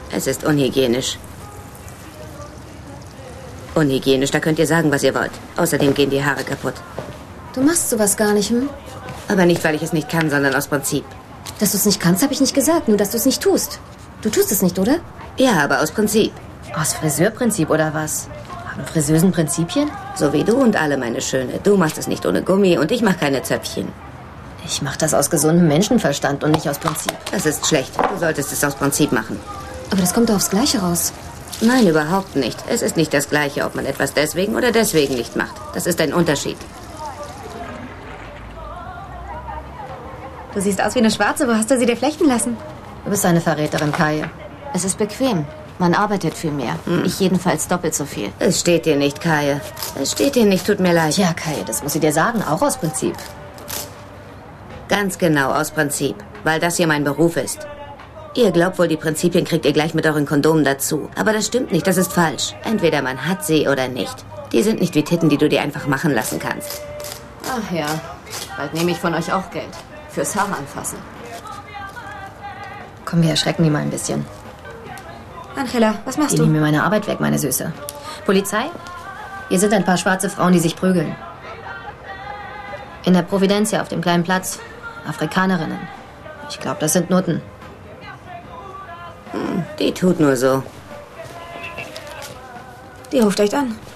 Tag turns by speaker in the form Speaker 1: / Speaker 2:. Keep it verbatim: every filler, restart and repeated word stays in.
Speaker 1: Es ist unhygienisch. Unhygienisch, da könnt ihr sagen, was ihr wollt. Außerdem gehen die Haare kaputt.
Speaker 2: Du machst sowas gar nicht, hm?
Speaker 1: Aber nicht, weil ich es nicht kann, sondern aus Prinzip.
Speaker 2: Dass du es nicht kannst, habe ich nicht gesagt. Nur, dass du es nicht tust. Du tust es nicht, oder?
Speaker 1: Ja, aber aus Prinzip.
Speaker 2: Aus Friseurprinzip, oder was? Haben Friseusen Prinzipien?
Speaker 1: So wie du und alle, meine Schöne. Du machst es nicht ohne Gummi und ich mache keine Zöpfchen.
Speaker 2: Ich mache das aus gesundem Menschenverstand und nicht aus Prinzip.
Speaker 1: Das ist schlecht. Du solltest es aus Prinzip machen.
Speaker 2: Aber das kommt doch aufs Gleiche raus.
Speaker 1: Nein, überhaupt nicht. Es ist nicht das Gleiche, ob man etwas deswegen oder deswegen nicht macht. Das ist ein Unterschied.
Speaker 3: Du siehst aus wie eine Schwarze. Wo hast du sie dir flechten lassen?
Speaker 2: Du bist eine Verräterin, Kaye.
Speaker 4: Es ist bequem. Man arbeitet viel mehr. Hm. Ich jedenfalls doppelt so viel.
Speaker 1: Es steht dir nicht, Kaye. Es steht dir nicht, tut mir leid.
Speaker 2: Ja, Kaye, das muss sie dir sagen, auch aus Prinzip.
Speaker 1: Ganz genau, aus Prinzip. Weil das hier mein Beruf ist. Ihr glaubt wohl, die Prinzipien kriegt ihr gleich mit euren Kondomen dazu. Aber das stimmt nicht, das ist falsch. Entweder man hat sie oder nicht. Die sind nicht wie Titten, die du dir einfach machen lassen kannst.
Speaker 4: Ach ja, bald nehme ich von euch auch Geld. Fürs Haar anfassen.
Speaker 2: Komm, wir erschrecken die mal ein bisschen.
Speaker 3: Angela, was machst
Speaker 2: die
Speaker 3: du?
Speaker 2: Die nehmen mir meine Arbeit weg, meine Süße. Polizei? Hier sind ein paar schwarze Frauen, die sich prügeln. In der Providencia auf dem kleinen Platz. Afrikanerinnen. Ich glaube, das sind Nutten.
Speaker 1: Hm, die tut nur so.
Speaker 3: Die ruft echt an.